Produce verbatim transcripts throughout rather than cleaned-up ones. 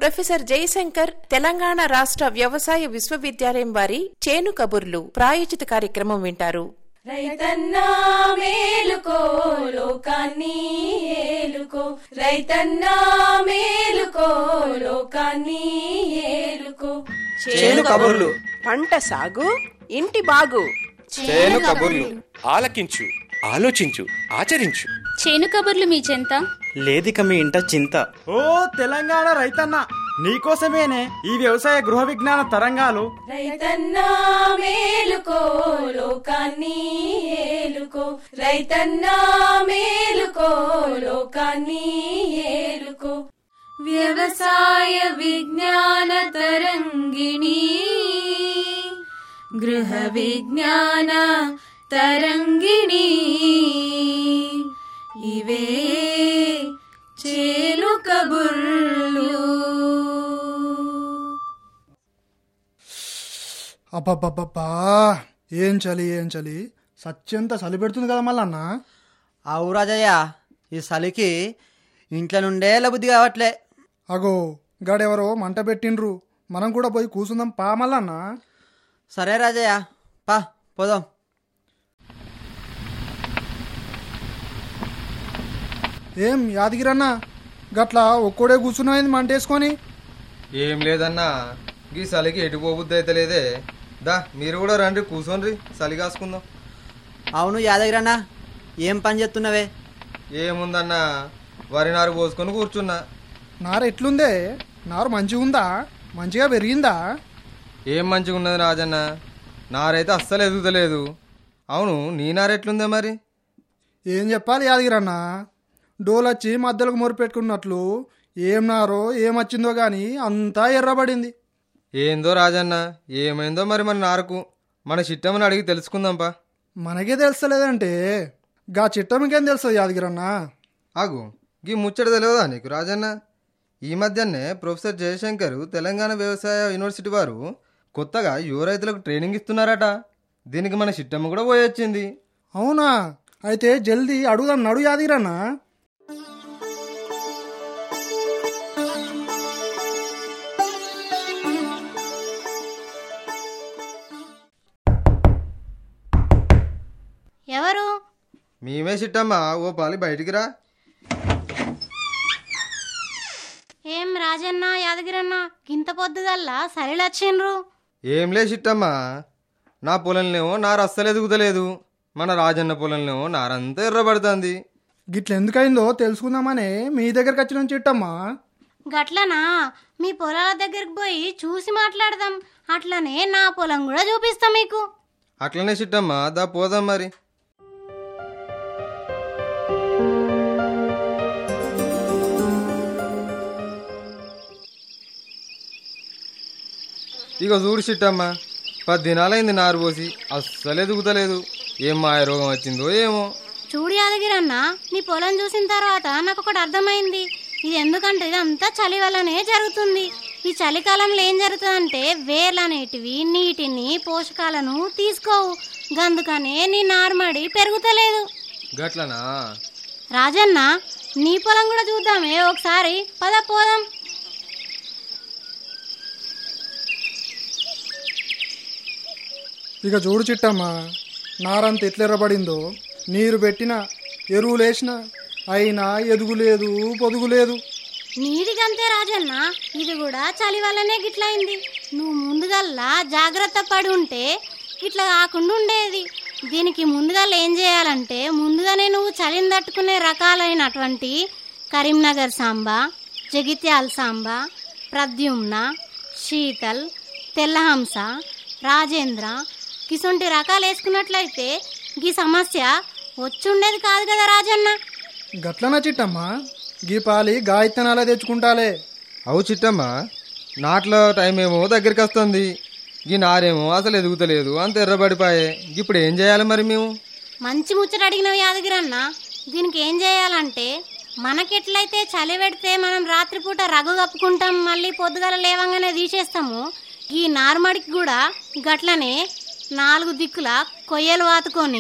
Professor Jayashankar Telangana రాష్ట్ర వ్యవసాయ విశ్వవిద్యాలయం వారి చేను కబుర్లు ప్రాయోజిత కార్యక్రమం వింటారు. రైతన్నా మేలుకో లోకాన్ని ఏలుకో, రైతన్నా మేలుకో లోకాన్ని ఏలుకో. చేను కబుర్లు, పంట సాగు ఇంటి బాగు. చేను కబుర్లు ఆలకించు, ఆలోచించు, ఆచరించు. చేను కబుర్లు మీ చెంత లేదిక మీ ఇంట చింత. ఓ తెలంగాణ రైతన్న, నీకోసమేనే ఈ వ్యవసాయ గృహ విజ్ఞాన తరంగాలు. రైతన్నా మేలుకో లోకాన్ని ఏలుకో, రైతన్నా మేలుకో లోకాన్ని ఏలుకో. వ్యవసాయ విజ్ఞాన తరంగిణి, గృహ విజ్ఞాన తరంగిణి, ఇవే చేను కబుర్లు. అబ్బబ్బబ్బా, ఏం చలి ఏం చలి, సత్యంత చలి పెడుతుంది కదా మళ్ళన్న. అవు రాజయ్య, ఈ చలికి ఇంట్లో నుండే లబుద్ధి కావట్లే. అగో గాడెవరో మంట పెట్టిండ్రు, మనం కూడా పోయి కూసుందాం పా మల్లన్న. సరే రాజయ్య, పా పోదాం. ఏం యాదగిరన్నా, గట్లా ఒక్కడే కూర్చున్నాయింది మంటేసుకొని? ఏం లేదన్నా, గీ చలికి ఎటు పోబుద్ది అయితే లేదే. దా మీరు కూడా రండి, కూర్చోండి, చలి కాసుకుందాం. అవును యాదగిరన్నా, ఏం పని చేస్తున్నావే? ఏముందన్నా, వరి నారు పోసుకొని కూర్చున్నా. నారు ఎట్లుందే? నారు మంచిగా ఉందా? మంచిగా పెరిగిందా? ఏం మంచిగా ఉన్నది రాజన్న, నారైతే అస్సలు ఎదుగుతలేదు. అవును, నీ నారు ఎట్లుందే మరి? ఏం చెప్పాలి యాదగిరన్నా, డోలొచ్చి మధ్యలోకి మొరిపెట్టుకున్నట్లు ఏం నారో ఏమొచ్చిందో గాని అంతా ఎర్రబడింది. ఏందో రాజన్న, ఏమైందో మరి మన నారుకు? మన చిట్టమ్మని అడిగి తెలుసుకుందాంపా. మనకే తెలుస్తలేదంటే గా చిట్టమ్మకేం తెలుస్తుంది యాదగిరన్నా? ఆగు, గీ ముచ్చట తెలియదా నీకు రాజన్న? ఈ మధ్యనే ప్రొఫెసర్ జయశంకర్ తెలంగాణ వ్యవసాయ యూనివర్సిటీ వారు కొత్తగా యువ రైతులకు ట్రైనింగ్ ఇస్తున్నారట. దీనికి మన చిట్టమ్మ కూడా పోయొచ్చింది. అవునా? అయితే జల్దీ అడుగుదాం, నడు యాదగిరన్నా. ఎవరు? మేమే చిట్టమ్మ, ఓ పాలి బయటికి రా. ఏం రాజన్న యాదగిరన్న, గింత పొద్దుగల్లా సరిలొచ్చిండ్రు? ఏం లే చిట్టమ్మ, నా పొలంలోనేమో నారు అస్సలు ఎదుగుతలేదు, మన రాజన్న పొలంలోనేమో నారంతా ఎర్రబడుతుంది. గిట్లెందుకైందో తెలుసుకుందామనే మీ దగ్గరకు వచ్చిన చిట్టమ్మా. గట్లనా? మీ పొలాల దగ్గరికి పోయి చూసి మాట్లాడదాం, అట్లనే నా పొలం కూడా చూపిస్తాం మీకు. అట్లనే చిట్టమ్మ, దా పోదాం మరి. ఇక చూడు చిట్టమ్మ, పది దినాలైంది నారు పోసి, అస్సలు ఎదుగుతలేదు. ఏం మాయ రోగం వచ్చిందో ఏమో. చూడు యాదగిరన్న, నీ పొలం చూసిన తర్వాత నాకు ఒకటి అర్థమైంది. ఇది ఎందుకంటే ఇదంతా చలి వల్లనే జరుగుతుంది. ఈ చలికాలంలో ఏం జరుగుతుందంటే వేర్లు అనేటివి నీటిని పోషకాలను తీసుకోవు, గందుకనే నీ నారుమడి పెరుగుతలేదు. గట్లనా? రాజన్న, నీ పొలం కూడా చూద్దామే ఒకసారి, పద పోదాం. ఇక చూడు చిట్టమ్మా, నారంత ఎట్లెర్రబడిందో. నీరు పెట్టినా ఎరువులేసినా అయినా ఎదుగులేదు, పొదుగులేదు. నీదిగంతే రాజన్న, ఇది కూడా చలి వల్లనే గిట్లయింది. నువ్వు ముందుగల్లా జాగ్రత్త పడి ఉంటే ఇట్లా కాకుండా ఉండేది. దీనికి ముందుగా ఏం చేయాలంటే, ముందుగానే నువ్వు చలిని తట్టుకునే రకాలైనటువంటి కరీంనగర్ సాంబా, జగిత్యాల సాంబా, ప్రద్యుమ్న, శీతల్, తెల్లహంస, రాజేంద్ర గిసొంటి రకాలు వేసుకున్నట్లయితే గీ సమస్య వచ్చుండేది కాదు కదా రాజన్న. గట్లనా చిట్టమ్మా? గీ పాలి గాయత్తనాలే తెచ్చుకుంటాలే. అవు చిట్టమ్మ, నాట్ల టైం ఏమో దగ్గరికి వస్తుంది, ఈ నారేమో అసలు ఎదుగుతలేదు, అంత ఎర్రబడిపాయే. ఇప్పుడు ఏం చేయాలి మరి మేము? మంచి ముచ్చట అడిగినవి యాదగిరన్న. దీనికి ఏం చేయాలంటే, మనకెట్లయితే చలి పెడితే మనం రాత్రిపూట రగు కప్పుకుంటాం, మళ్ళీ పొద్దుగల లేవంగానే తీసేస్తాము, ఈ నార్మడికి కూడా గట్లనే నాలుగు దిక్కుల కొయ్యలు వాతుకొని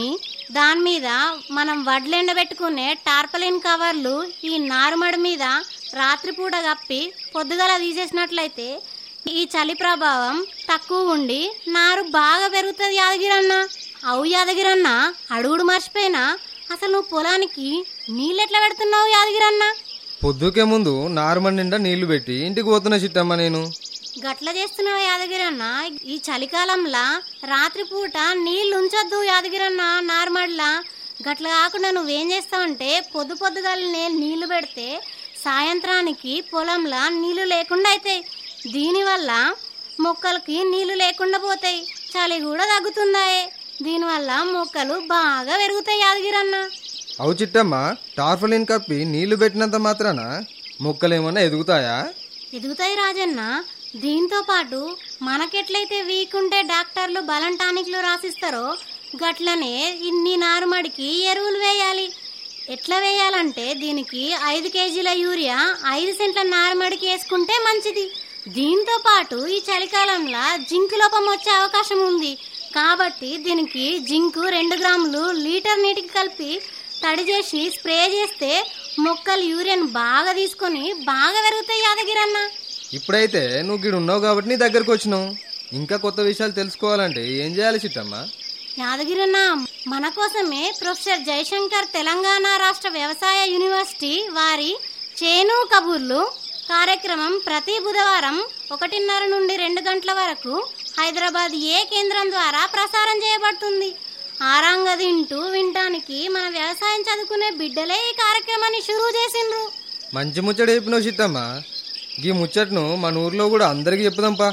దాని మీద మనం వడ్లు ఎండబెట్టుకునే టార్పలిన్ కవర్లు ఈ నారుమడి మీద రాత్రిపూట కప్పి పొద్దుగల తీసేసినట్లయితే ఈ చలి ప్రభావం తక్కువ ఉండి నారు బాగా పెరుగుతుంది యాదగిరన్న. అవు యాదగిరన్న, అడుగుడు మర్చిపోయినా అసలు నువ్వు పొలానికి నీళ్ళు ఎట్లా పెడుతున్నావు యాదగిరన్న? పొద్దుకే ముందు నారుమడి నిండా నీళ్లు పెట్టి ఇంటికి పోతున్నా చిట్టమ్మ నేను. గట్ల చేస్తున్నావు యాదగిరన్న. ఈ చలికాలంలా రాత్రిపూట నీళ్లు ఉంచొద్దు యాదగిరన్న నారుమడిలా. గట్ల కాకుండా నువ్వేం చేస్తావంటే పొద్దు పొద్దుగాలనే నీళ్లు పెడితే సాయంత్రానికి పొలంలా నీళ్లు లేకుండా అవుతాయి. దీనివల్ల మొక్కలకి నీళ్లు లేకుండా పోతాయి, చలి కూడా తగ్గుతుందాయే. దీనివల్ల మొక్కలు బాగా పెరుగుతాయి యాదగిరన్న. అవు చిట్టమ్మ, టార్ఫలిన్ కప్పి నీళ్లు పెట్టినంత మాత్రాన మొక్కలేమన్నా ఎదుగుతాయా? ఎదుగుతాయి రాజన్న. దీంతో పాటు మనకెట్లయితే వీక్ ఉంటే డాక్టర్లు బలం టానిక్లు రాసిస్తారో గట్లనే ఇన్ని నారుమడికి ఎరువులు వేయాలి. ఎట్లా వేయాలంటే దీనికి ఐదు కేజీల యూరియా ఐదు సెంట్ల నారుమడికి వేసుకుంటే మంచిది. దీంతో పాటు ఈ చలికాలంలో జింక్ లోపం వచ్చే అవకాశం ఉంది కాబట్టి దీనికి జింకు రెండు గ్రాములు లీటర్ నీటికి కలిపి తడి చేసి స్ప్రే చేస్తే మొక్కలు యూరియాను బాగా తీసుకొని బాగా పెరుగుతాయి యాదగిరన్న. ఇప్పుడైతే నువ్వు గిడు ఉన్నావు కాబట్టి నీ దగ్గరకు వచ్చినావు. ఇంకా కొత్త విషయాలు తెలుసుకోవాలంటే ఏం చేయాలి చిట్టమ్మ? యాదగిరన్న, మన కోసమే ప్రొఫెసర్ జయశంకర్ తెలంగాణ రాష్ట్ర వ్యవసాయ యూనివర్సిటీ వారి చేను కబుర్లు కార్యక్రమం ప్రతి బుధవారం ఒకటిన్నర నుండి రెండు గంటల వరకు హైదరాబాద్ ఏ కేంద్రం ద్వారా ప్రసారం చేయబడుతుంది. ఆరాంగ తింటూ వినటానికి మన వ్యవసాయం చదువుకునే బిడ్డలే ఈ కార్యక్రమాన్ని షురూ చేసిండ్రు. మంచి ముచ్చట చెప్పినావు చిట్టమ్మ. ఈ ముచ్చట్ను మన ఊర్లో కూడా అందరికి చెప్పుదాంపా.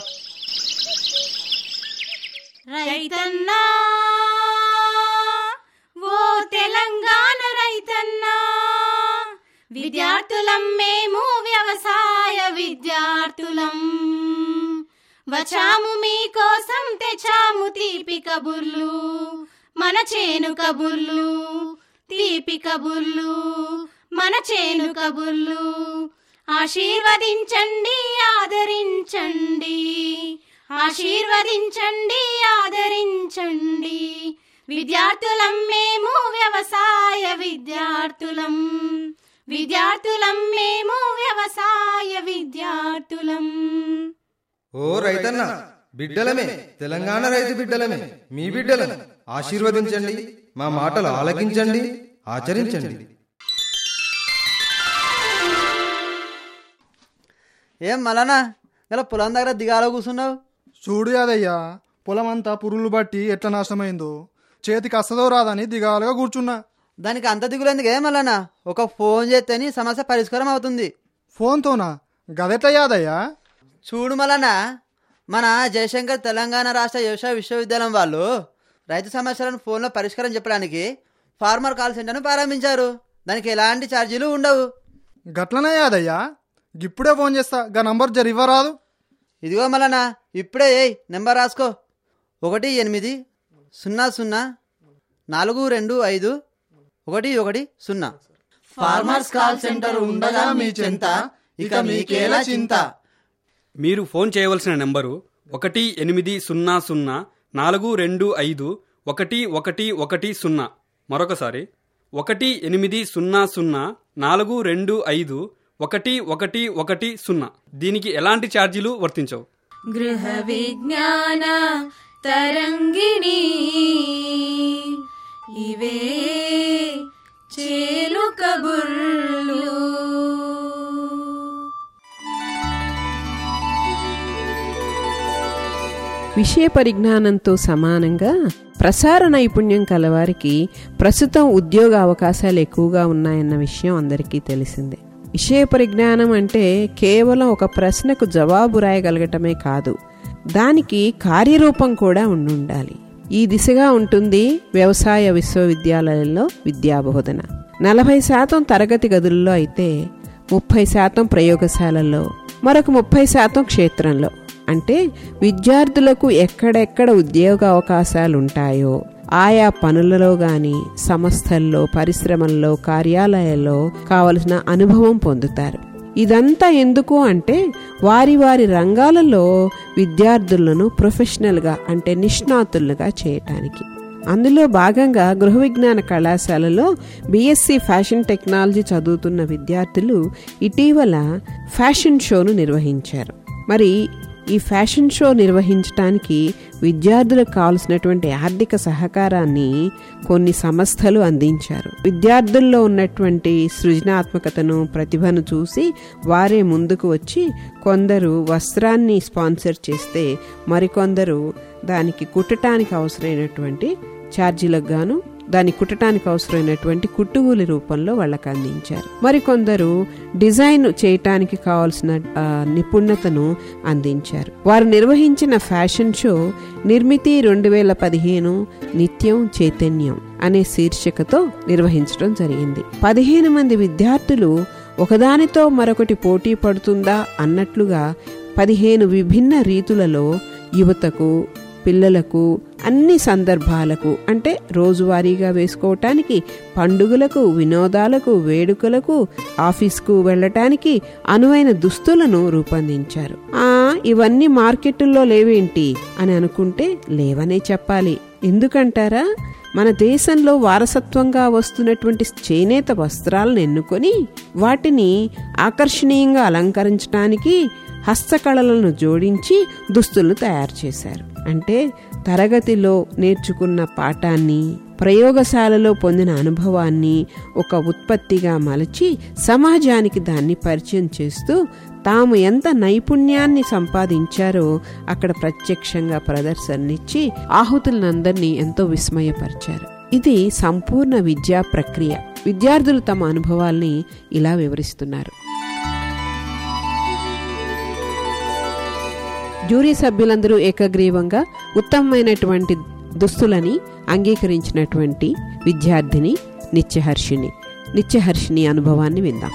రైతన్నా ఓ తెలంగాణ రైతన్నా, విద్యార్థులం మేము వ్యవసాయ విద్యార్థులం, వచ్చాము మీకోసం తెచ్చాము తీపి కబుర్లు, మన చేను కబుర్లు, తీపి కబుర్లు, మన చేను కబుర్లు. ఆశీర్వదించండి ఆదరించండి, ఆశీర్వదించండి ఆదరించండి, విద్యార్థులం మేము వ్యవసాయ విద్యార్థులం, విద్యార్థులం మేము వ్యవసాయ విద్యార్థులం. ఓ రైతన్న, బిడ్డలమే, తెలంగాణ రైతు బిడ్డలమే, మీ బిడ్డలను ఆశీర్వదించండి, మా మాటలు ఆలకించండి, ఆచరించండి. ఏం మలానా ఇలా పొలం దగ్గర దిగాలో కూర్చున్నావు? చూడు యాదయ్యా, పొలం అంతా పురుగులు బట్టి ఎట్లా నాశనమైందో, చేతికి అస్తదో రాదని దిగాలుగా కూర్చున్నా. దానికి అంత దిగులేందుకు ఏ మలానా? ఒక ఫోన్ చేస్తేనే సమస్య పరిష్కారం అవుతుంది. ఫోన్తోనా? గదెట్లా యాదయ్యా? చూడు మలానా, మన జయశంకర్ తెలంగాణ రాష్ట్ర వ్యవసాయ విశ్వవిద్యాలయం వాళ్ళు రైతు సమస్యలను ఫోన్లో పరిష్కారం చెప్పడానికి ఫార్మర్ కాల్ సెంటర్ను ప్రారంభించారు. దానికి ఎలాంటి ఛార్జీలు ఉండవు. గట్లనే యాదయ్యా, ఇప్పుడే ఫోన్ చేస్తా, గా నంబర్ జర ఇవ్వరాదు. ఇదిగో మలానా, ఇప్పుడే ఏయ్ నెంబర్ రాసుకో. ఒకటి ఎనిమిది సున్నా సున్నా నాలుగు రెండు ఐదు ఒకటి ఒకటి సున్నా. ఫార్మర్స్ కాల్ సెంటర్ ఉండగా మీ చెంత, ఇక మీకేలా చింత. మీరు ఫోన్ చేయవలసిన నెంబరు ఒకటి ఎనిమిది సున్నా సున్నా నాలుగు రెండు ఐదు ఒకటి ఒకటి ఒకటి సున్నా. మరొకసారి ఒకటి ఎనిమిది సున్నా సున్నా నాలుగు రెండు ఐదు ఒకటి ఒకటి ఒకటి సున్నా. దీనికి ఎలాంటి ఛార్జీలు వర్తించవు. గృహ విజ్ఞాన తరంగిణి ఇవే చేలు కబుర్లు. విషయ పరిజ్ఞానంతో సమానంగా ప్రసార నైపుణ్యం కలవారికి ప్రస్తుతం ఉద్యోగ అవకాశాలు ఎక్కువగా ఉన్నాయన్న విషయం అందరికీ తెలిసిందే. విషయ పరిజ్ఞానం అంటే కేవలం ఒక ప్రశ్నకు జవాబు రాయగలగటమే కాదు, దానికి కార్యరూపం కూడా ఉండాలి. ఈ దిశగా ఉంటుంది వ్యవసాయ విశ్వవిద్యాలయాల్లో విద్యాబోధన. నలభై శాతం తరగతి గదుల్లో అయితే ముప్పై శాతం ప్రయోగశాలల్లో, మరొక ముప్పై శాతం క్షేత్రంలో. అంటే విద్యార్థులకు ఎక్కడెక్కడ ఉద్యోగ అవకాశాలు ఉంటాయో ఆయా పనులలో గాని, సంస్థల్లో, పరిశ్రమల్లో, కార్యాలయాల్లో కావలసిన అనుభవం పొందుతారు. ఇదంతా ఎందుకు అంటే వారి వారి రంగాలలో విద్యార్థులను ప్రొఫెషనల్గా అంటే నిష్ణాతులుగా చేయటానికి. అందులో భాగంగా గృహ విజ్ఞాన కళాశాలలో బీఎస్సీ ఫ్యాషన్ టెక్నాలజీ చదువుతున్న విద్యార్థులు ఇటీవల ఫ్యాషన్ షోను నిర్వహించారు. మరి ఈ ఫ్యాషన్ షో నిర్వహించడానికి విద్యార్థులకు కావలసినటువంటి ఆర్థిక సహకారాన్ని కొన్ని సంస్థలు అందించారు. విద్యార్థుల్లో ఉన్నటువంటి సృజనాత్మకతను, ప్రతిభను చూసి వారే ముందుకు వచ్చి కొందరు వస్త్రాన్ని స్పాన్సర్ చేస్తే మరికొందరు దానికి కుట్టడానికి అవసరమైనటువంటి ఛార్జీలకు గాను దాన్ని కుట్టడానికి అవసరమైనటువంటి కుట్టుగూలి రూపంలో వాళ్ళకి అందించారు. మరికొందరు డిజైన్ చేయటానికి కావాల్సిన నిపుణతను అందించారు. వారు నిర్వహించిన ఫ్యాషన్ షో నిర్మితి రెండు వేల పదిహేను నిత్యం చైతన్యం అనే శీర్షికతో నిర్వహించడం జరిగింది. పదిహేను మంది విద్యార్థులు ఒకదానితో మరొకటి పోటీ పడుతుందా అన్నట్లుగా పదిహేను విభిన్న రీతులలో యువతకు, పిల్లలకు, అన్ని సందర్భాలకు అంటే రోజువారీగా వేసుకోవటానికి, పండుగలకు, వినోదాలకు, వేడుకలకు, ఆఫీస్కు వెళ్ళటానికి అనువైన దుస్తులను రూపొందించారు. ఆ ఇవన్నీ మార్కెట్లో లేవేంటి అని అనుకుంటే లేవనే చెప్పాలి. ఎందుకంటారా? మన దేశంలో వారసత్వంగా వస్తున్నటువంటి చేనేత వస్త్రాలను ఎన్నుకొని వాటిని ఆకర్షణీయంగా అలంకరించడానికి హస్తకళలను జోడించి దుస్తులను తయారు చేశారు. అంటే తరగతిలో నేర్చుకున్న పాఠాన్ని, ప్రయోగశాలలో పొందిన అనుభవాన్ని ఒక ఉత్పత్తిగా మలచి సమాజానికి దాన్ని పరిచయం చేస్తూ తాము ఎంత నైపుణ్యాన్ని సంపాదించారో అక్కడ ప్రత్యక్షంగా ప్రదర్శననిచ్చి ఆహుతులందరినీ ఎంతో విస్మయపరిచారు. ఇది సంపూర్ణ విద్యా ప్రక్రియ. విద్యార్థులు తమ అనుభవాల్ని ఇలా వివరిస్తున్నారు. జ్యూరీ సభ్యులందరూ ఏకగ్రీవంగా ఉత్తమమైనటువంటి దుస్తులని అంగీకరించినటువంటి విద్యార్థిని నిత్యహర్షిణి. నిత్యహర్షిణి అనుభవాన్ని విందాం.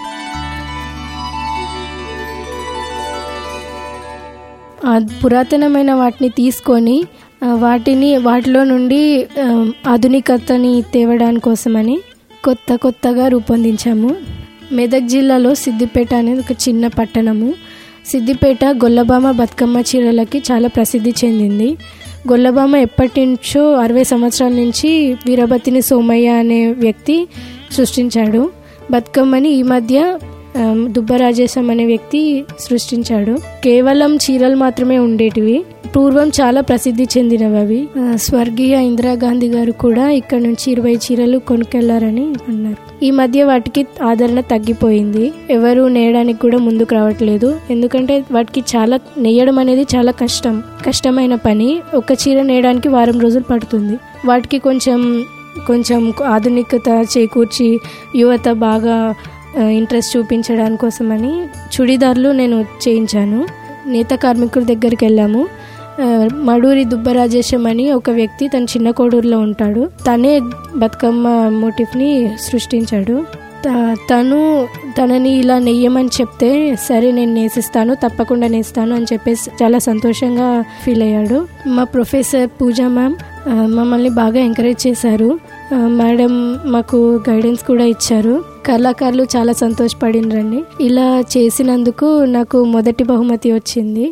పురాతనమైన వాటిని తీసుకొని వాటిని వాటిలో నుండి ఆధునికతని తేవడాని కోసమని కొత్త కొత్తగా రూపొందించాము. మెదక్ జిల్లాలో సిద్దిపేట అనేది ఒక చిన్న పట్టణము. సిద్దిపేట గొల్లబామ బతుకమ్మ చీరలకి చాలా ప్రసిద్ధి చెందింది. గొల్లబామ ఎప్పటి నుంచో అరవై సంవత్సరాల నుంచి వీరభతిని సోమయ్య అనే వ్యక్తి సృష్టించాడు. బతుకమ్మని ఈ మధ్య దుబ్బరాజేశం అనే వ్యక్తి సృష్టించాడు. కేవలం చీరలు మాత్రమే ఉండేటివి. పూర్వం చాలా ప్రసిద్ధి చెందినవి అవి. స్వర్గీయ ఇందిరాగాంధీ గారు కూడా ఇక్కడ నుంచి ఇరవై చీరలు కొనుక్కెళ్లారని అన్నారు. ఈ మధ్య వాటికి ఆదరణ తగ్గిపోయింది. ఎవరు నేయడానికి కూడా ముందుకు రావట్లేదు. ఎందుకంటే వాటికి చాలా నేయడం అనేది చాలా కష్టం కష్టమైన పని. ఒక చీర నేయడానికి వారం రోజులు పడుతుంది. వాటికి కొంచెం కొంచెం ఆధునికత చేకూర్చి యువత బాగా ఇంట్రెస్ట్ చూపించడానికి కోసమని చుడిదార్లు నేను చేయించాను. నేత కార్మికుల దగ్గరికి వెళ్ళాము. మడూరి దుబ్బరాజేశం అని ఒక వ్యక్తి తన చిన్న కోడూరులో ఉంటాడు. తనే బతుకమ్మ మోటిఫ్ని సృష్టించాడు. తను తనని ఇలా నెయ్యమని చెప్తే సరే నేను నేసిస్తాను, తప్పకుండా నేస్తాను అని చెప్పేసి చాలా సంతోషంగా ఫీల్ అయ్యాడు. మా ప్రొఫెసర్ పూజా మ్యామ్ మమ్మల్ని బాగా ఎంకరేజ్ చేశారు. మేడం మాకు గైడెన్స్ కూడా ఇచ్చారు. కళాకారులు చాలా సంతోషపడినరండి. ఇలా చేసినందుకు నాకు మొదటి బహుమతి వచ్చింది.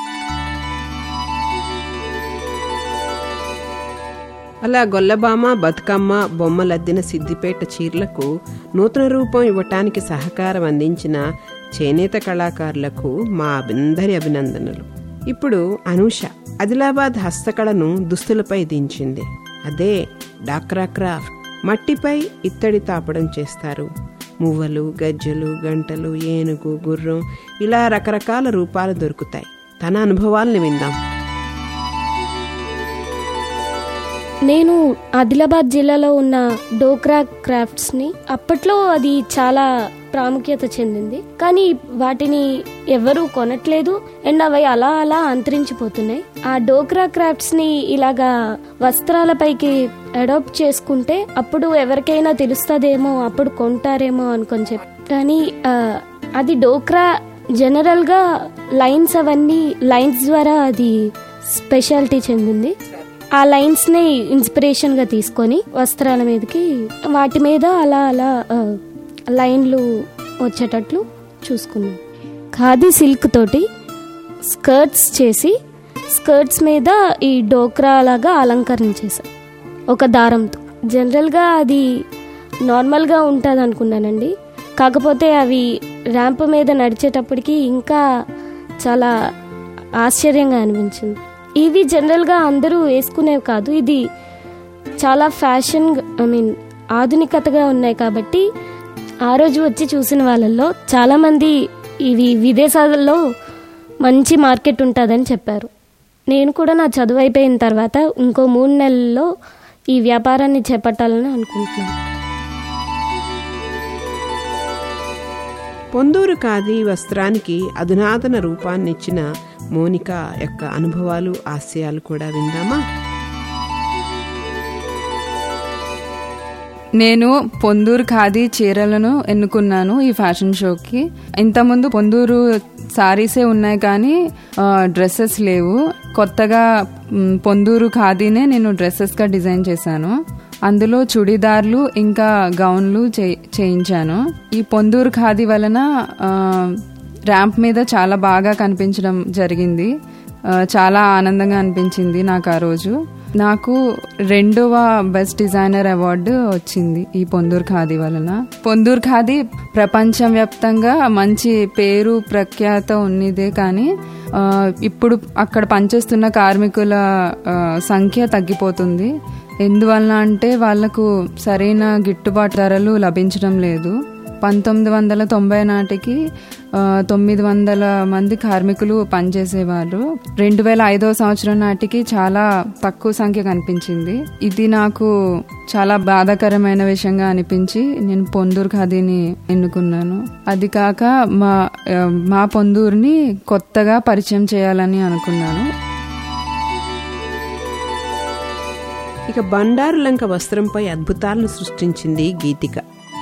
అలా గొల్లబామ బతుకమ్మ బొమ్మలద్దిన సిద్దిపేట చీరలకు నూతన రూపం ఇవ్వటానికి సహకారం అందించిన చేనేత కళాకారులకు మా అందరి అభినందనలు. ఇప్పుడు అనూష ఆదిలాబాద్ హస్తకళను దుస్తులపై దించింది. అదే డాక్రా క్రాఫ్ట్. మట్టిపై ఇత్తడి తాపడం చేస్తారు. మువ్వలు, గజ్జలు, గంటలు, ఏనుగు, గుర్రం ఇలా రకరకాల రూపాలు దొరుకుతాయి. తన అనుభవాల్ని విందాం. నేను ఆదిలాబాద్ జిల్లాలో ఉన్న డోక్రా క్రాఫ్ట్స్ ని అప్పట్లో అది చాలా ప్రాముఖ్యత చెందింది. కానీ వాటిని ఎవరు కొనట్లేదు అండ్ అవి అలా అలా అంతరించిపోతున్నాయి. ఆ డోక్రా క్రాఫ్ట్స్ ని ఇలాగా వస్త్రాలపైకి అడాప్ట్ చేసుకుంటే అప్పుడు ఎవరికైనా తెలుస్తుందేమో, అప్పుడు కొంటారేమో అనుకొని చెప్పి. కానీ అది డోక్రా జనరల్ గా లైన్స్ అవన్నీ లైన్స్ ద్వారా అది స్పెషాలిటీ చెందింది. ఆ లైన్స్ ని ఇన్స్పిరేషన్ గా తీసుకొని వస్త్రాల మీదకి వాటి మీద అలా అలా లైన్లు వచ్చేటట్లు చూసుకున్నాం. ఖాదీ సిల్క్ తోటి స్కర్ట్స్ చేసి స్కర్ట్స్ మీద ఈ డోక్రా లాగా అలంకరణ చేశాం. ఒక దారంతో. జనరల్గా అది నార్మల్గా ఉంటుంది అనుకున్నానండి. కాకపోతే అవి ర్యాంప్ మీద నడిచేటప్పటికి ఇంకా చాలా ఆశ్చర్యంగా అనిపించింది. ఇవి జనరల్గా అందరూ వేసుకునేవి కాదు, ఇది చాలా ఫ్యాషన్, ఐ మీన్ ఆధునికతగా ఉన్నాయి. కాబట్టి ఆ రోజు వచ్చి చూసిన వాళ్ళల్లో చాలామంది ఇవి విదేశాలలో మంచి మార్కెట్ ఉంటుందని చెప్పారు. నేను కూడా నా చదువు అయిపోయిన తర్వాత ఇంకో మూడు నెలల్లో ఈ వ్యాపారాన్ని చేపట్టాలని అనుకుంటున్నాను. పొందూరు ఖాదీ వస్త్రానికి అధునాతన రూపాన్నిచ్చిన మోనిక యొక్క అనుభవాలు, ఆశయాలు కూడా విందామా? నేను పొందూరు ఖాదీ చీరలను ఎన్నుకున్నాను ఈ ఫ్యాషన్ షోకి. ఇంతకుముందు పొందూరు సారీసే ఉన్నాయి కానీ డ్రెస్సెస్ లేవు. కొత్తగా పొందూరు ఖాదీనే నేను డ్రెస్సెస్గా డిజైన్ చేశాను. అందులో చుడిదార్లు ఇంకా గౌన్లు చేయించాను. ఈ పొందూరు ఖాదీ వలన ర్యాంప్ మీద చాలా బాగా కనిపించడం జరిగింది. చాలా ఆనందంగా అనిపించింది నాకు ఆ రోజు. నాకు రెండవ బెస్ట్ డిజైనర్ అవార్డు వచ్చింది ఈ పొందూరు ఖాదీ వలన. పొందూరు ఖాదీ ప్రపంచవ్యాప్తంగా మంచి పేరు ప్రఖ్యాత ఉన్నదే కానీ ఇప్పుడు అక్కడ పనిచేస్తున్న కార్మికుల సంఖ్య తగ్గిపోతుంది. ఎందువలన అంటే వాళ్లకు సరైన గిట్టుబాటు ధరలు లభించడం లేదు. పంతొమ్మిది వందల తొంభై నాటికి తొమ్మిది వందల మంది కార్మికులు పనిచేసేవారు. రెండు వేల ఐదవ సంవత్సరం నాటికి చాలా తక్కువ సంఖ్య కనిపించింది. ఇది నాకు చాలా బాధాకరమైన విషయంగా అనిపించి నేను పొందూరు ఖాదీని ఎన్నుకున్నాను. అది కాక మా మా పొందూరుని కొత్తగా పరిచయం చేయాలని అనుకున్నాను. ఇక బండారు లంక వస్త్రంపై అద్భుతాలను సృష్టించింది గీతిక.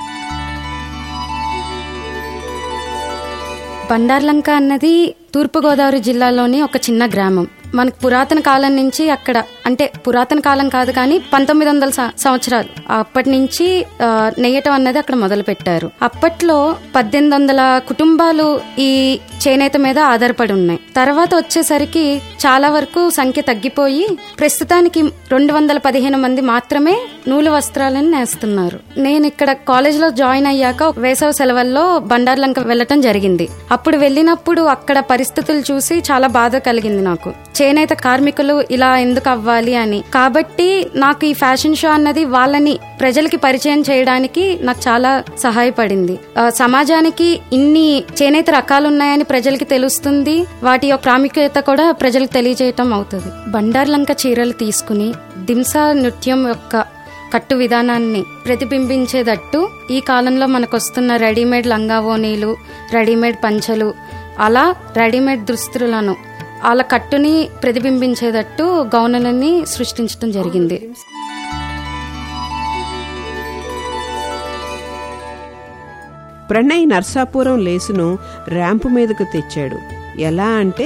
బండార్లంక అన్నది తూర్పుగోదావరి జిల్లాలోని ఒక చిన్న గ్రామం. మనకు పురాతన కాలం నుంచి అక్కడ, అంటే పురాతన కాలం కాదు కానీ పంతొమ్మిది వందల సంవత్సరాలు అప్పటి నుంచి నెయ్యటం అన్నది అక్కడ మొదలు పెట్టారు. అప్పట్లో పద్దెనిమిది వందల కుటుంబాలు ఈ చేనేత మీద ఆధారపడి ఉన్నాయి. తర్వాత వచ్చేసరికి చాలా వరకు సంఖ్య తగ్గిపోయి ప్రస్తుతానికి రెండు వందల పదిహేను మంది మాత్రమే నూలు వస్త్రాలను నేస్తున్నారు. నేను ఇక్కడ కాలేజ్ లో జాయిన్ అయ్యాక వేసవి సెలవుల్లో బండార్లంక వెళ్ళటం జరిగింది. అప్పుడు వెళ్ళినప్పుడు అక్కడ పరిస్థితులు చూసి చాలా బాధ కలిగింది నాకు. చేనేత కార్మికులు ఇలా ఎందుకు అవ్వాలి అని. కాబట్టి నాకు ఈ ఫ్యాషన్ షో అన్నది వాళ్ళని ప్రజలకి పరిచయం చేయడానికి నాకు చాలా సహాయపడింది. సమాజానికి ఇన్ని చేనేత రకాలు ఉన్నాయని ప్రజలకి తెలుస్తుంది, వాటి యొక్క ప్రాముఖ్యత కూడా ప్రజలకు తెలియజేయటం అవుతుంది. బండార్లంక చీరలు తీసుకుని దింసా నృత్యం యొక్క కట్టు విధానాన్ని ప్రతిబింబించేటట్టు ఈ కాలంలో మనకు వస్తున్న రెడీమేడ్ లంగావోనీలు, రెడీమేడ్ పంచలు, అలా రెడీమేడ్ దుస్తులను అలా కట్టుని ప్రతిబింబించేటట్టు గౌనులని సృష్టించడం జరిగింది. ప్రణయ్ నర్సాపురం లేసును ర్యాంపు మీదకు తెచ్చాడు. ఎలా అంటే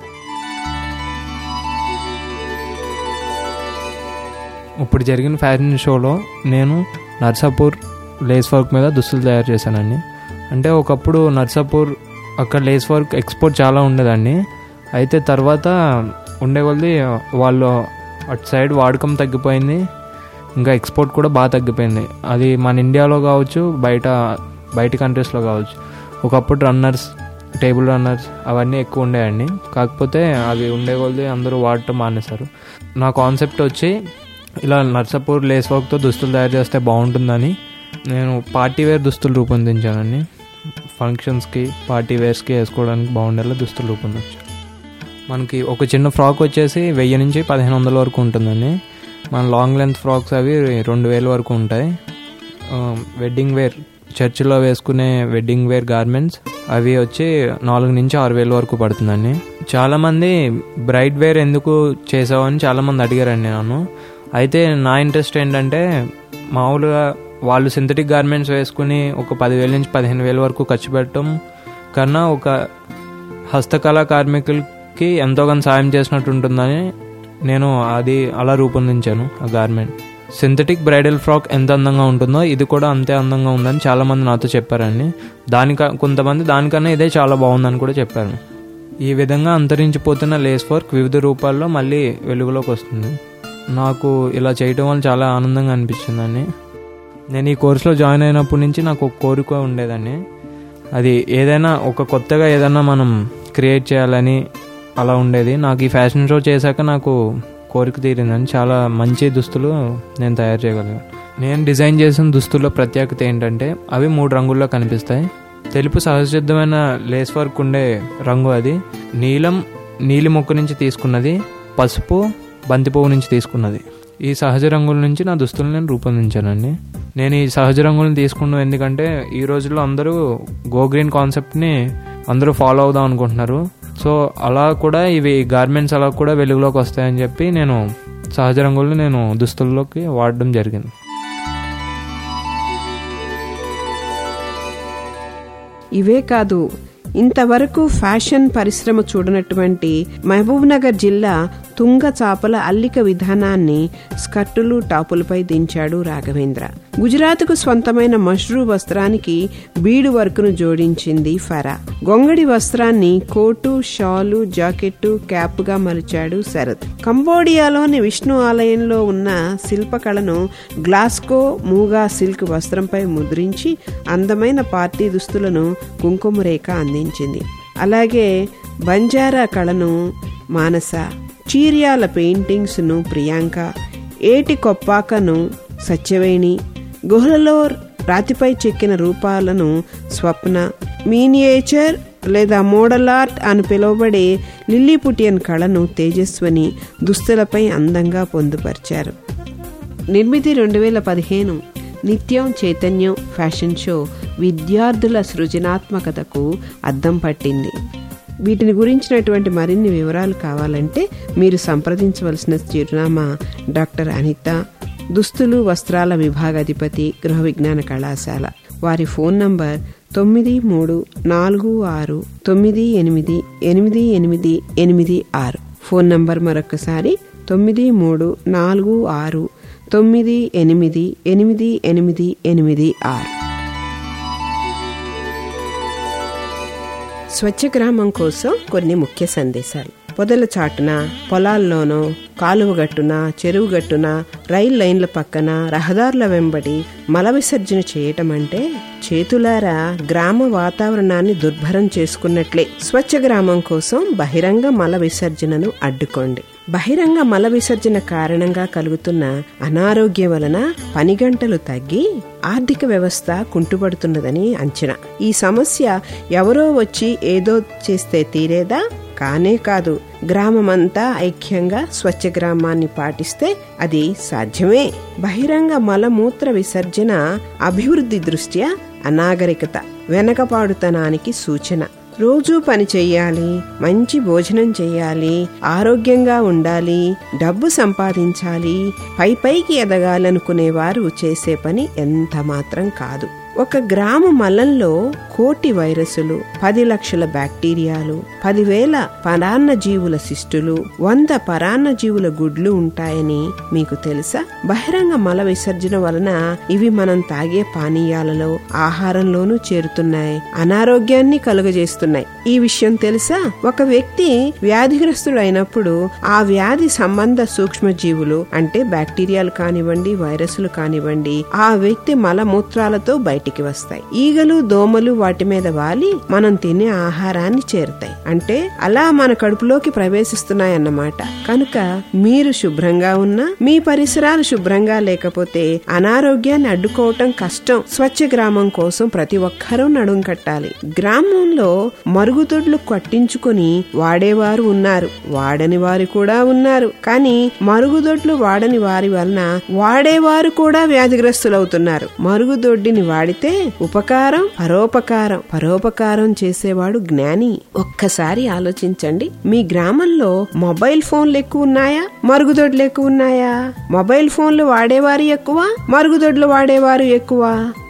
ఇప్పుడు జరిగిన ఫ్యాషన్ షోలో నేను నర్సాపూర్ లేస్ వర్క్ మీద దుస్తులు తయారు చేశానండి. అంటే ఒకప్పుడు నర్సాపూర్ అక్కడ లేస్ వర్క్ ఎక్స్పోర్ట్ చాలా ఉండేదండి. అయితే తర్వాత ఉండే కొద్దీ వాళ్ళు అటు సైడ్ వాడకం తగ్గిపోయింది, ఇంకా ఎక్స్పోర్ట్ కూడా బాగా తగ్గిపోయింది. అది మన ఇండియాలో కావచ్చు, బయట బయట కంట్రీస్లో కావచ్చు. ఒకప్పుడు రన్నర్స్, టేబుల్ రన్నర్స్ అవన్నీ ఎక్కువ ఉండేయండి. కాకపోతే అవి ఉండే కొద్దీ అందరూ వాడటం మానేశారు. నా కాన్సెప్ట్ వచ్చి ఇలా నర్సాపూర్ లేస్ వర్క్తో దుస్తులు తయారు చేస్తే బాగుంటుందని నేను పార్టీ వేర్ దుస్తులు రూపొందించానండి. ఫంక్షన్స్కి, పార్టీ వేర్స్కి వేసుకోవడానికి బాగుండేలా దుస్తులు రూపొందించాను. మనకి ఒక చిన్న ఫ్రాక్ వచ్చేసి వెయ్యి నుంచి పదిహేను వందల వరకు ఉంటుందండి. మన లాంగ్ లెంత్ ఫ్రాక్స్ అవి రెండు వేల వరకు ఉంటాయి. వెడ్డింగ్ వేర్, చర్చిలో వేసుకునే వెడ్డింగ్ వేర్ గార్మెంట్స్ అవి వచ్చి నాలుగు నుంచి ఆరు వేల వరకు పడుతుందండి. చాలామంది బ్రైడ్ వేర్ ఎందుకు చేసావని చాలామంది అడిగారండి నన్ను. అయితే నా ఇంట్రెస్ట్ ఏంటంటే మామూలుగా వాళ్ళు సింథటిక్ గార్మెంట్స్ వేసుకుని ఒక పదివేల నుంచి పదిహేను వేల వరకు ఖర్చు పెట్టడం కన్నా ఒక హస్తకళా కార్మికులకి ఎంతో కొంత సాయం చేసినట్టు ఉంటుందని నేను అది అలా రూపొందించాను ఆ గార్మెంట్. సింథటిక్ బ్రైడల్ ఫ్రాక్ ఎంత అందంగా ఉంటుందో ఇది కూడా అంతే అందంగా ఉందని చాలామంది నాతో చెప్పారండి. దానిక కొంతమంది దానికన్నా ఇదే చాలా బాగుందని కూడా చెప్పారు. ఈ విధంగా అంతరించిపోతున్న లేస్ వర్క్ వివిధ రూపాల్లో మళ్ళీ వెలుగులోకి వస్తుంది. నాకు ఇలా చేయటం వల్ల చాలా ఆనందంగా అనిపించిందండి. నేను ఈ కోర్సులో జాయిన్ అయినప్పటి నుంచి నాకు ఒక కోరిక ఉండేదండి. అది ఏదైనా ఒక కొత్తగా ఏదైనా మనం క్రియేట్ చేయాలని అలా ఉండేది. నాకు ఈ ఫ్యాషన్ షో చేశాక నాకు కోరిక తీరిందని చాలా మంచి దుస్తులు నేను తయారు చేయగలిగాను. నేను డిజైన్ చేసిన దుస్తుల్లో ప్రత్యేకత ఏంటంటే అవి మూడు రంగుల్లో కనిపిస్తాయి. తెలుపు సహజసిద్ధమైన లేస్ వర్క్ ఉండే రంగు, అది నీలం నీలి మొక్క నుంచి తీసుకున్నది, పసుపు బంతిపువ్వు నుంచి తీసుకున్నది. ఈ సహజ రంగుల నుంచి నా దుస్తులు నేను రూపొందించానండి. నేను ఈ సహజ రంగులను తీసుకున్నాను ఎందుకంటే ఈ రోజుల్లో అందరూ గో గ్రీన్ కాన్సెప్ట్ని అందరూ ఫాలో అవుదాం అనుకుంటున్నారు. సో అలా కూడా ఇవి గార్మెంట్స్ అలా కూడా వెలుగులోకి వస్తాయని చెప్పి నేను సహజ రంగులను నేను దుస్తుల్లోకి వాడడం జరిగింది. ఇవే కాదు, ఇంతవరకు ఫ్యాషన్ పరిశ్రమ చూడనటువంటి మహబూబ్ నగర్ జిల్లా తుంగ చాపల అల్లిక విధానాన్ని స్కర్టులు టాపులపై దించాడు రాఘవేంద్ర. గుజరాత్కు స్వంతమైన మష్రూ వస్త్రానికి బీడు వర్క్ను జోడించింది ఫరా. గొంగడి వస్త్రాన్ని కోటు, షాలు, జాకెట్టు, క్యాప్గా మలిచాడు శరత్. కంబోడియాలోని విష్ణు ఆలయంలో ఉన్న శిల్పకళను గ్లాస్కో మూగా సిల్క్ వస్త్రంపై ముద్రించి అందమైన పార్టీ దుస్తులను కుంకుమ రేఖ అందించింది. అలాగే బంజారా కళను మానస, చీర్యాల పెయింటింగ్స్ ను ప్రియాంక, ఏటి కొప్పాకను సత్యవేణి, గుహలలో రాతిపై చెక్కిన రూపాలను స్వప్న, మీనియేచర్ లేదా మోడల్ ఆర్ట్ అని పిలువబడే లిల్లీపుటియన్ కళను తేజస్వని దుస్తులపై అందంగా పొందుపరిచారు. నిర్మితి రెండు వేల పదిహేను నిత్యం చైతన్యం ఫ్యాషన్ షో విద్యార్థుల సృజనాత్మకతకు అద్దం పట్టింది. వీటిని గురించినటువంటి మరిన్ని వివరాలు కావాలంటే మీరు సంప్రదించవలసిన చిరునామా డాక్టర్ అనిత, దుస్తులు వస్త్రాల విభాగాధిపతి, గృహ విజ్ఞాన కళాశాల. వారి ఫోన్ నంబర్ తొమ్మిది మూడు నాలుగు ఆరు తొమ్మిది ఎనిమిది ఎనిమిది ఎనిమిది ఎనిమిది ఆరు. ఫోన్ నంబర్ మరొకసారి తొమ్మిది మూడు నాలుగు ఆరు తొమ్మిది ఎనిమిది ఎనిమిది ఎనిమిది ఎనిమిది ఆరు. స్వచ్ఛ గ్రామం కోసం కొన్ని ముఖ్య సందేశాలు. పొదల చాటున, పొలాల్లోనో, కాలువగట్టున, చెరువుగట్టున, రైల్ లైన్ల పక్కన, రహదారుల వెంబడి మల విసర్జన చేయటం అంటే చేతులారా గ్రామ వాతావరణాన్ని దుర్భరం చేసుకున్నట్లే. స్వచ్ఛ గ్రామం కోసం బహిరంగ మల విసర్జనను అడ్డుకోండి. బహిరంగ మల విసర్జన కారణంగా కలుగుతున్న అనారోగ్యం వలన పని గంటలు తగ్గి ఆర్థిక వ్యవస్థ కుంటుపడుతున్నదని అంచనా. ఈ సమస్య ఎవరో వచ్చి ఏదో చేస్తే తీరేదా? కానే కాదు. గ్రామమంతా ఐక్యంగా స్వచ్ఛ గ్రామాన్ని పాటిస్తే అది సాధ్యమే. బహిరంగ మలమూత్ర విసర్జన అభివృద్ధి దృష్ట్యా అనాగరికత, వెనకపాడుతనానికి సూచన. రోజూ పని చెయ్యాలి, మంచి భోజనం చెయ్యాలి, ఆరోగ్యంగా ఉండాలి, డబ్బు సంపాదించాలి, పై పైకి ఎదగాలనుకునేవారు చేసే పని ఎంత మాత్రం కాదు. ఒక గ్రామ మలంలో కోటి వైరస్లు, పది లక్షల బ్యాక్టీరియాలు, పదివేల పరాన్న జీవుల శిష్టులు, వంద పరాన్న జీవుల గుడ్లు ఉంటాయని మీకు తెలుసా? బహిరంగ మల విసర్జన వలన ఇవి మనం తాగే పానీయాలలో, ఆహారంలోనూ చేరుతున్నాయి, అనారోగ్యాన్ని కలుగజేస్తున్నాయి. ఈ విషయం తెలుసా? ఒక వ్యక్తి వ్యాధిగ్రస్తుడైనప్పుడు ఆ వ్యాధి సంబంధ సూక్ష్మ జీవులు అంటే బ్యాక్టీరియాలు కానివ్వండి, వైరస్లు కానివ్వండి, ఆ వ్యక్తి మలమూత్రాలతో బయట వస్తాయి. ఈగలు, దోమలు వాటి మీద వాలి మనం తినే ఆహారాన్ని చేరుతాయి. అంటే అలా మన కడుపులోకి ప్రవేశిస్తున్నాయన్నమాట. కనుక మీరు శుభ్రంగా ఉన్నా, మీ పరిసరాలు శుభ్రంగా లేకపోతే అనారోగ్యాన్ని అడ్డుకోవటం కష్టం. స్వచ్ఛ గ్రామం కోసం ప్రతి ఒక్కరూ నడుం కట్టాలి. గ్రామంలో మరుగుదొడ్లు కట్టించుకుని వాడేవారు ఉన్నారు, వాడని వారు కూడా ఉన్నారు. కానీ మరుగుదొడ్లు వాడని వారి వలన వాడేవారు కూడా వ్యాధిగ్రస్తులవుతున్నారు. మరుగుదొడ్డిని వాడి ఉపకారం పరోపకారం, పరోపకారం చేసేవాడు జ్ఞాని. ఒక్కసారి ఆలోచించండి, మీ గ్రామంలో మొబైల్ ఫోన్లు ఎక్కువ ఉన్నాయా, మరుగుదొడ్లు ఎక్కువ ఉన్నాయా? మొబైల్ ఫోన్లు వాడేవారు ఎక్కువ, మరుగుదొడ్లు వాడేవారు ఎక్కువ.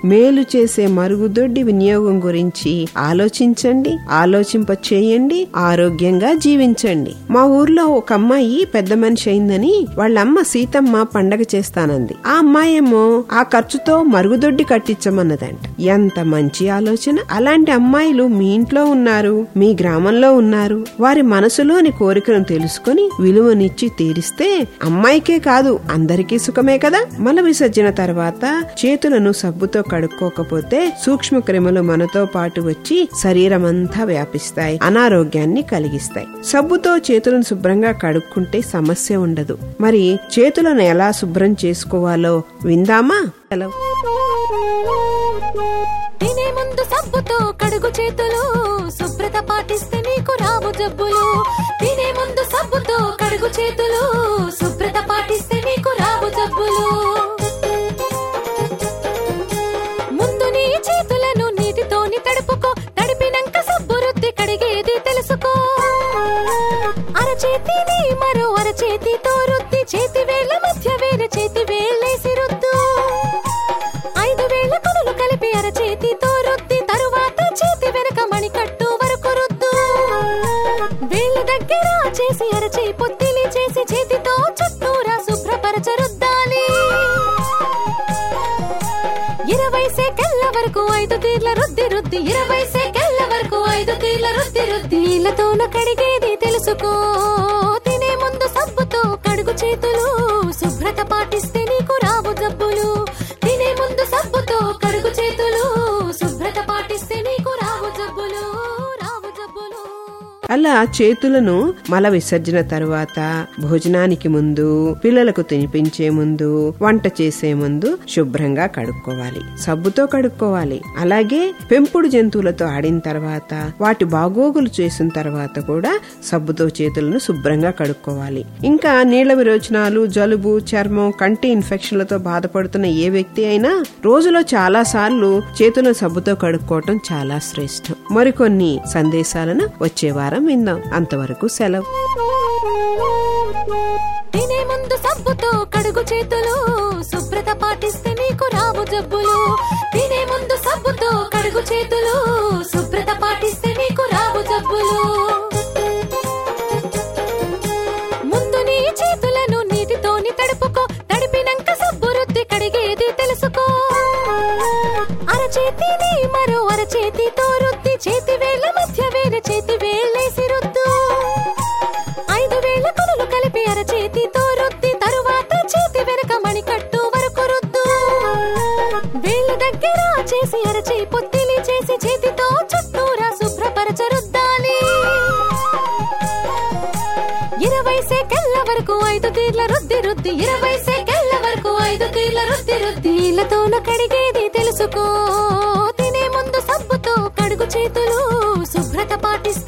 మేలు చేసే మరుగుదొడ్డి వినియోగం గురించి ఆలోచించండి, ఆలోచింప చేయండి, ఆరోగ్యంగా జీవించండి. మా ఊర్లో ఒక అమ్మాయి పెద్ద మనిషి అయిందని వాళ్ళమ్మ సీతమ్మ పండగ చేస్తానంది. ఆ అమ్మాయేమో ఆ ఖర్చుతో మరుగుదొడ్డి కట్టించమన్నదంట. ఎంత మంచి ఆలోచన! అలాంటి అమ్మాయిలు మీ ఇంట్లో ఉన్నారు, మీ గ్రామంలో ఉన్నారు. వారి మనసులోని కోరికను తెలుసుకుని విలువనిచ్చి తీరిస్తే అమ్మాయికే కాదు అందరికీ సుఖమే కదా. మల విసర్జన తర్వాత చేతులను సబ్బుతో కడుక్కోకపోతే సూక్ష్మ క్రిములు మనతో పాటు వచ్చి శరీరమంతా వ్యాపిస్తాయి, అనారోగ్యాన్ని కలిగిస్తాయి. సబ్బుతో చేతులను శుభ్రంగా కడుక్కుంటే సమస్య ఉండదు. మరి చేతులను ఎలా శుభ్రం చేసుకోవాలో విందామా? తినే ముందు సబ్బుతో కడుగు చేతులు, శుభ్రత పాటిస్తే నీకు రావు జబ్బులు. తినే ముందు సబ్బుతో కడుగు చేతులు, శుభ్రత పాటిస్తే నీకు రావు జబ్బులు. ముందు నీ చేతులను నీటితోని తడుపుకో, తడిపినాక సబ్బు రుద్ది కడిగేది తెలుసుకో. అరచేతిని మరో అరచేతితో రుద్ది చేతి వేళ్ల మధ్య వేరే చేతి వేళ్ళేసి రుద్దు. ఐదు వేళ్ల కొనలు కలిపి అరచేతితో రుద్ది తరువాత చేతి వెనక మణికట్టు వరకు రుద్దు. వేళ్ల దగ్గర చేసి అరచేయి పొత్తిలి చేసి చేతితో చుట్టూరా శుభ్రపరచ రుద్దాలి. ఇరవై సెకన్ల వరకు ఐదు తీర్ల రుద్ది రుద్ది ఇరవై సెకన్ల వరకు ఐదు తీర్ల రుద్ది రుద్ది నీళ్లతోన కడిగేది తెలుసుకో. తినే ముందు సబ్బుతో కడుగు చేతులు, శుభ్రత పాటిస్తే నీకు రావు జబ్బులు. తినే ముందు సబ్బుతో కడుగు చేతులు, శుభ్రత పాటిస్తే నీకు రావు జబ్బులు, రావు జబ్బులు. అలా చేతులను మల విసర్జన తరువాత, భోజనానికి ముందు, పిల్లలకు తినిపించే ముందు, వంట చేసే ముందు శుభ్రంగా కడుక్కోవాలి, సబ్బుతో కడుక్కోవాలి. అలాగే పెంపుడు జంతువులతో ఆడిన తర్వాత, వాటి బాగోగులు చేసిన తర్వాత కూడా సబ్బుతో చేతులను శుభ్రంగా కడుక్కోవాలి. ఇంకా నీళ్ల విరోచనాలు, జలుబు, చర్మం, కంటి ఇన్ఫెక్షన్లతో బాధపడుతున్న ఏ వ్యక్తి అయినా రోజులో చాలా సార్లు చేతులను సబ్బుతో కడుక్కోవటం చాలా శ్రేష్టం. మరికొన్ని సందేశాలను వచ్చే వారం విందాం. అంతవరకు సెలవు. తినే ముందు సబ్బుతో కడుగు చేతులు, శుభ్రత పాటిస్తే నీకు రావు జబ్బులు. తినే ముందు సబ్బుతో కడుగు చేతులు, శుభ్రత పాటిస్తే నీకు రావు జబ్బులు. ముందు నీ చేతులను నీటితోని తడుపుకో, తడిపినాక సబ్బు రుద్ది కడిగేది తెలుసుకో. అరచేతిని మరో అరచేతితో రుద్ది చేతి వేళ్ల మధ్య వేరే చేతి వేళ్ళేసి రుద్దు. ఐదు వేళ్ల కొనలు కలిపి అరచేతితో రుద్ది తరువాత చేతి వెనక మణికట్టు వరకు రుద్దు. వేళ్ల దగ్గర చేసి అరచేయి పొత్తిలి చేసి చేతితో చుట్టూరా శుభ్రపరచ రుద్దాలి. ఇరవై సెకన్ల వరకు ఐదు తీర్ల రుద్ది రుద్ది ఇరవై సెకన్ల వరకు ఐదు తీర్ల రుద్ది రుద్ది నీళ్లతోన కడిగేది తెలుసుకో. తినే ముందు సబ్బుతో కడుగు చేతులు, శుభ్రత పాటిస్తే